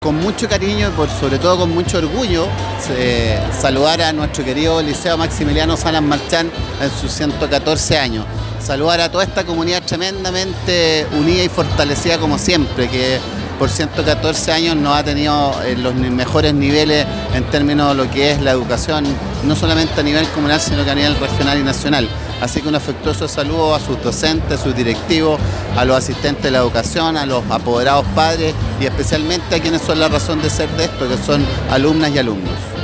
con mucho cariño y sobre todo con mucho orgullo saludar a nuestro querido Liceo Maximiliano Salas Marchán en sus 114 años. Saludar a toda esta comunidad tremendamente unida y fortalecida como siempre, que por 114 años nos ha tenido los mejores niveles en términos de lo que es la educación, no solamente a nivel comunal, sino que a nivel regional y nacional. Así que un afectuoso saludo a sus docentes, a sus directivos, a los asistentes de la educación, a los apoderados padres y especialmente a quienes son la razón de ser de esto, que son alumnas y alumnos.